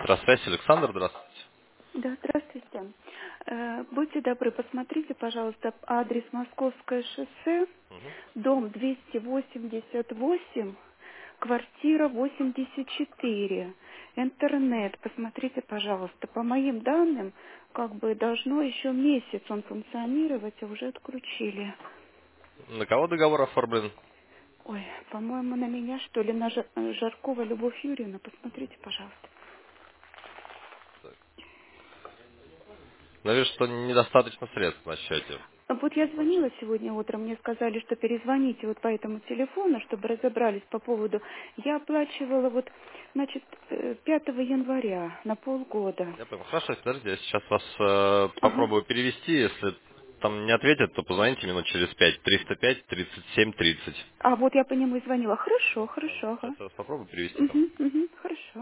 Электросвязь, Александр, здравствуйте. Да, здравствуйте. Будьте добры, посмотрите, пожалуйста, адрес Московское шоссе, Мгм. дом 288, квартира 84, интернет. Посмотрите, пожалуйста. По моим данным, как бы должно еще месяц он функционировать, а уже отключили. На кого договор оформлен? Ой, по-моему, на меня, что ли, на Жаркова Любовь Юрьевна. Посмотрите, пожалуйста. Наверное, что недостаточно средств на счете. Вот я Больше. звонила сегодня утром, мне сказали, что перезвоните вот по этому телефону, чтобы разобрались по поводу. Я оплачивала вот, значит, 5 января на полгода. Я понял. Хорошо, подождите, я сейчас вас Ага. попробую перевести. Если там не ответят, то позвоните минут через 5. 305 37 30. А вот я по нему и звонила. Хорошо, хорошо, ага. Сейчас я вас попробую перевести там. Угу, угу, хорошо.